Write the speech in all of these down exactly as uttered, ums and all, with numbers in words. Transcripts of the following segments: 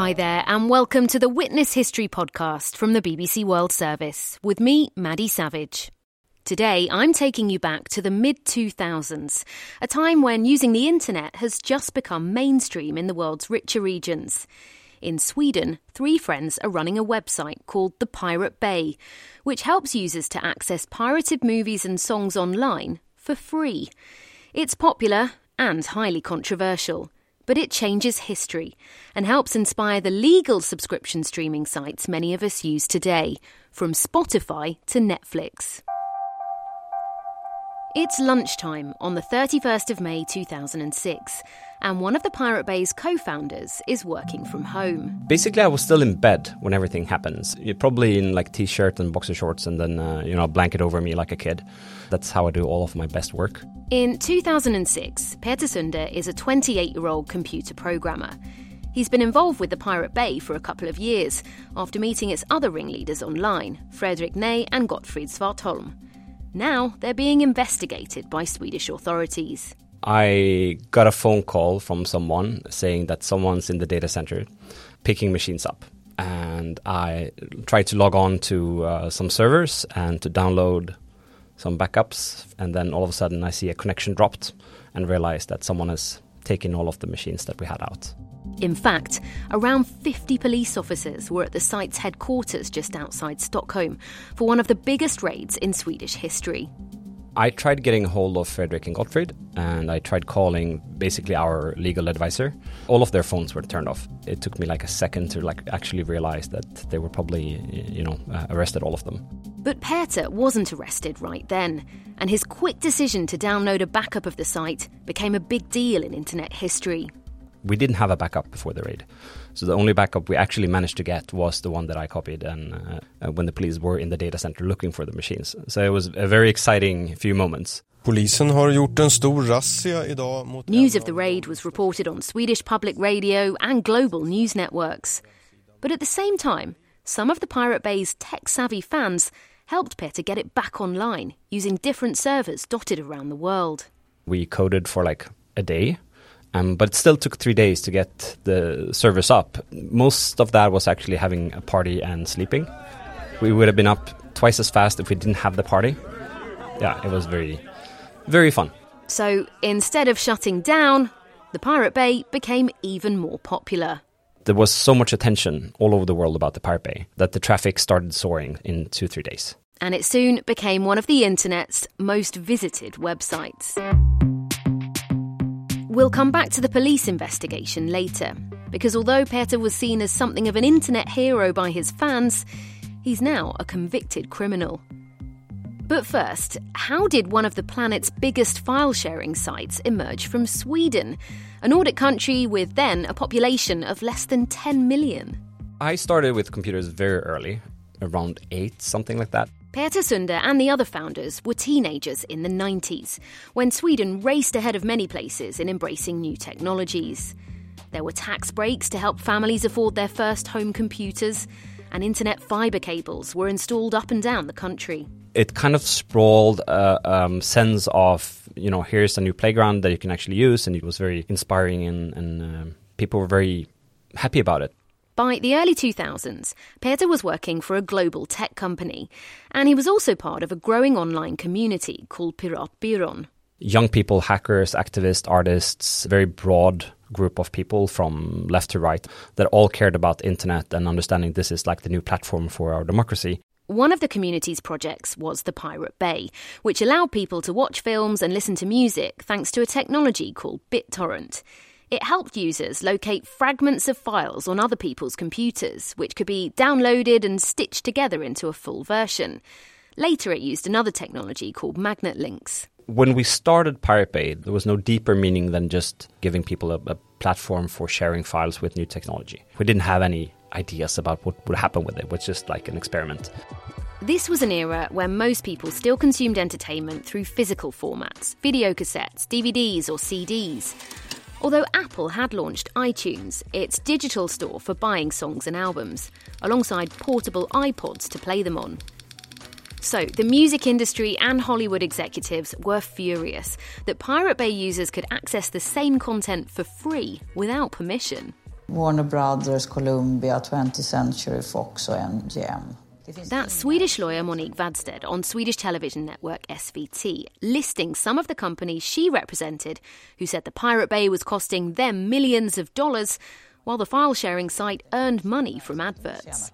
Hi there, and welcome to the Witness History podcast from the B B C World Service, with me, Maddie Savage. Today, I'm taking you back to the mid two thousands, a time when using the internet has just become mainstream in the world's richer regions. In Sweden, three friends are running a website called The Pirate Bay, which helps users to access pirated movies and songs online for free. It's popular and highly controversial, but it changes history and helps inspire the legal subscription streaming sites many of us use today, from Spotify to Netflix. It's lunchtime on the thirty-first of May two thousand six, and one of the Pirate Bay's co-founders is working from home. Basically, I was still in bed when everything happens. You're probably in like t-shirt and boxer shorts and then, uh, you know, a blanket over me like a kid. That's how I do all of my best work. In two thousand six, Peter Sunder is a twenty-eight-year-old computer programmer. He's been involved with the Pirate Bay for a couple of years, after meeting its other ringleaders online, Fredrik Ney and Gottfrid Svartholm. Now they're being investigated by Swedish authorities. I got a phone call from someone saying that someone's in the data center picking machines up. And I tried to log on to uh, some servers and to download some backups. And then all of a sudden I see a connection dropped and realize that someone has taken all of the machines that we had out. In fact, around fifty police officers were at the site's headquarters just outside Stockholm for one of the biggest raids in Swedish history. I tried getting a hold of Fredrik and Gottfrid, and I tried calling basically our legal advisor. All of their phones were turned off. It took me like a second to like actually realize that they were probably, you know, uh, arrested, all of them. But Peter wasn't arrested right then, and his quick decision to download a backup of the site became a big deal in internet history. We didn't have a backup before the raid. So the only backup we actually managed to get was the one that I copied and uh, when the police were in the data center looking for the machines. So it was a very exciting few moments. Polisen har gjort en stor razzia idag mot... News of the raid was reported on Swedish public radio and global news networks. But at the same time, some of the Pirate Bay's tech-savvy fans helped Peter get it back online using different servers dotted around the world. We coded for like a day. Um, but it still took three days to get the servers up. Most of that was actually having a party and sleeping. We would have been up twice as fast if we didn't have the party. Yeah, it was very, very fun. So instead of shutting down, the Pirate Bay became even more popular. There was so much attention all over the world about the Pirate Bay that the traffic started soaring in two, three days. And it soon became one of the internet's most visited websites. We'll come back to the police investigation later, because although Peter was seen as something of an internet hero by his fans, he's now a convicted criminal. But first, how did one of the planet's biggest file-sharing sites emerge from Sweden, a Nordic country with then a population of less than ten million? I started with computers very early, around eight, something like that. Peter Sunder and the other founders were teenagers in the nineties, when Sweden raced ahead of many places in embracing new technologies. There were tax breaks to help families afford their first home computers, and internet fibre cables were installed up and down the country. It kind of sprawled a um, sense of, you know, here's a new playground that you can actually use, and it was very inspiring, and, and um, people were very happy about it. By the early two thousands, Peter was working for a global tech company, and he was also part of a growing online community called Piratbyrån. Young people, hackers, activists, artists, very broad group of people from left to right that all cared about the internet and understanding this is like the new platform for our democracy. One of the community's projects was the Pirate Bay, which allowed people to watch films and listen to music thanks to a technology called BitTorrent. It helped users locate fragments of files on other people's computers, which could be downloaded and stitched together into a full version. Later, it used another technology called magnet links. When we started Pirate Bay, there was no deeper meaning than just giving people a, a platform for sharing files with new technology. We didn't have any ideas about what would happen with it. It was just like an experiment. This was an era where most people still consumed entertainment through physical formats, video cassettes, D V Ds or C Ds. Although Apple had launched iTunes, its digital store for buying songs and albums, alongside portable iPods to play them on. So the music industry and Hollywood executives were furious that Pirate Bay users could access the same content for free without permission. Warner Brothers, Columbia, twentieth Century Fox och M G M. That's Swedish lawyer Monique Vadstedt on Swedish television network S V T, listing some of the companies she represented who said the Pirate Bay was costing them millions of dollars while the file-sharing site earned money from adverts.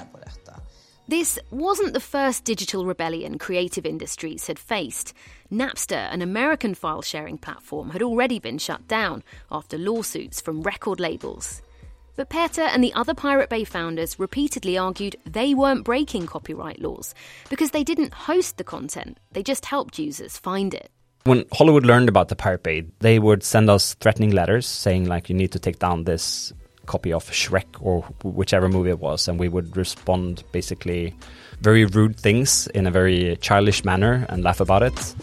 This wasn't the first digital rebellion creative industries had faced. Napster, an American file-sharing platform, had already been shut down after lawsuits from record labels. But Peter and the other Pirate Bay founders repeatedly argued they weren't breaking copyright laws because they didn't host the content, they just helped users find it. When Hollywood learned about the Pirate Bay, they would send us threatening letters saying, like, you need to take down this copy of Shrek or whichever movie it was, and we would respond basically very rude things in a very childish manner and laugh about it.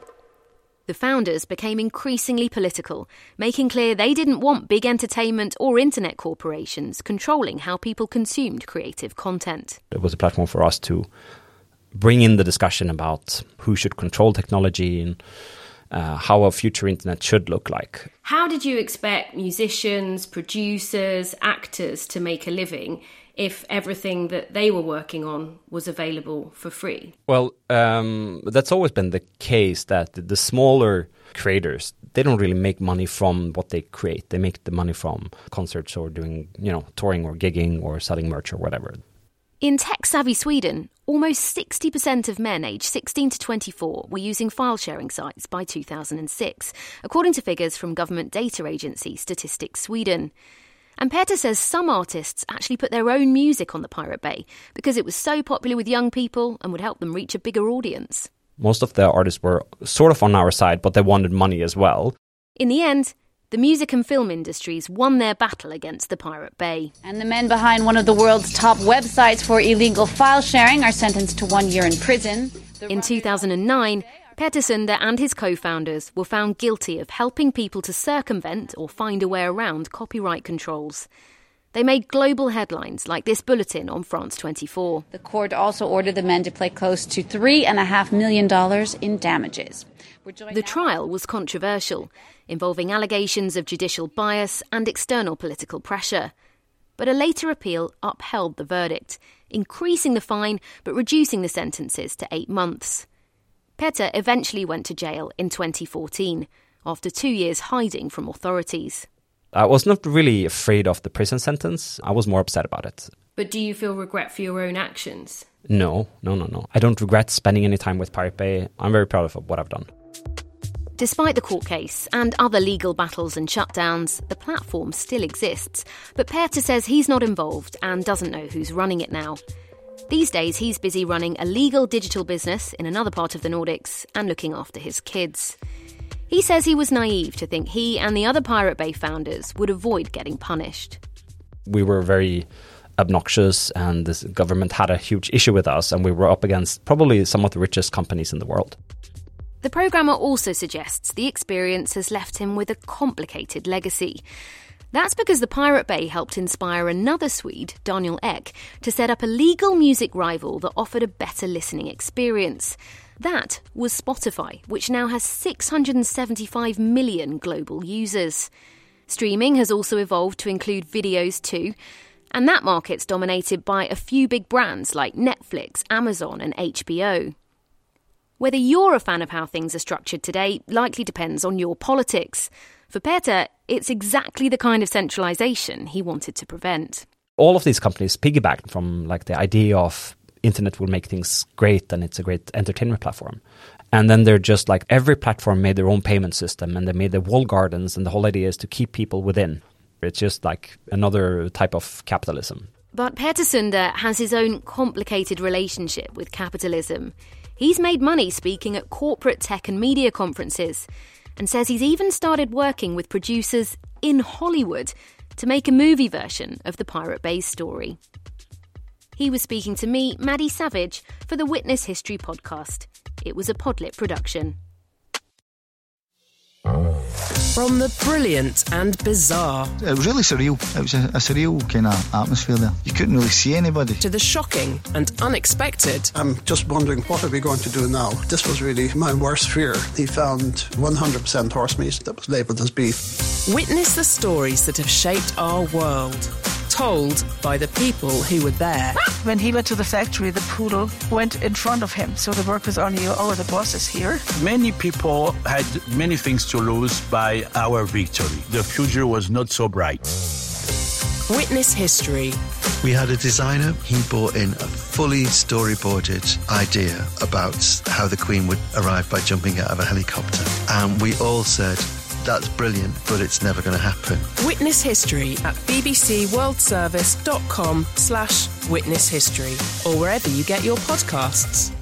The founders became increasingly political, making clear they didn't want big entertainment or internet corporations controlling how people consumed creative content. It was a platform for us to bring in the discussion about who should control technology and uh, how a future internet should look like. How did you expect musicians, producers, actors to make a living if everything that they were working on was available for free? Well, um, that's always been the case that the smaller creators, they don't really make money from what they create. They make the money from concerts or doing, you know, touring or gigging or selling merch or whatever. In tech-savvy Sweden, almost sixty percent of men aged sixteen to twenty-four were using file-sharing sites by two thousand six, according to figures from government data agency Statistics Sweden. And Peter says some artists actually put their own music on the Pirate Bay because it was so popular with young people and would help them reach a bigger audience. Most of the artists were sort of on our side, but they wanted money as well. In the end, the music and film industries won their battle against the Pirate Bay. And the men behind one of the world's top websites for illegal file sharing are sentenced to one year in prison. In two thousand nine, Peter Sunde and his co-founders were found guilty of helping people to circumvent or find a way around copyright controls. They made global headlines like this bulletin on France twenty-four. The court also ordered the men to pay close to three and a half million dollars in damages. The trial was controversial, involving allegations of judicial bias and external political pressure. But a later appeal upheld the verdict, increasing the fine but reducing the sentences to eight months. Peter eventually went to jail in twenty fourteen, after two years hiding from authorities. I was not really afraid of the prison sentence. I was more upset about it. But do you feel regret for your own actions? No, no, no, no. I don't regret spending any time with Pirate Bay. I'm very proud of what I've done. Despite the court case and other legal battles and shutdowns, the platform still exists. But Peter says he's not involved and doesn't know who's running it now. These days, he's busy running a legal digital business in another part of the Nordics and looking after his kids. He says he was naive to think he and the other Pirate Bay founders would avoid getting punished. We were very obnoxious and the government had a huge issue with us, and we were up against probably some of the richest companies in the world. The programmer also suggests the experience has left him with a complicated legacy. That's because the Pirate Bay helped inspire another Swede, Daniel Ek, to set up a legal music rival that offered a better listening experience. That was Spotify, which now has six hundred seventy-five million global users. Streaming has also evolved to include videos too, and that market's dominated by a few big brands like Netflix, Amazon and H B O. Whether you're a fan of how things are structured today likely depends on your politics. For Peter, it's exactly the kind of centralisation he wanted to prevent. All of these companies piggybacked from like the idea of internet will make things great and it's a great entertainment platform. And then they're just like every platform made their own payment system and they made their walled gardens, and the whole idea is to keep people within. It's just like another type of capitalism. But Peter Sunde has his own complicated relationship with capitalism. He's made money speaking at corporate tech and media conferences, and says he's even started working with producers in Hollywood to make a movie version of the Pirate Bay story. He was speaking to me, Maddie Savage, for the Witness History podcast. It was a Podlit production. From the brilliant and bizarre. It was really surreal. It was a, a surreal kind of atmosphere there. You couldn't really see anybody. To the shocking and unexpected. I'm just wondering, what are we going to do now? This was really my worst fear. He found one hundred percent horse meat that was labelled as beef. Witness the stories that have shaped our world, told by the people who were there. When he went to the factory, the poodle went in front of him, so the workers only knew, oh, the boss is here. Many people had many things to lose by our victory. The future was not so bright. Witness history. We had a designer. He brought in a fully storyboarded idea about how the Queen would arrive by jumping out of a helicopter. And we all said, that's brilliant, but it's never going to happen. Witness history at bbcworldservice.com slash witness history or wherever you get your podcasts.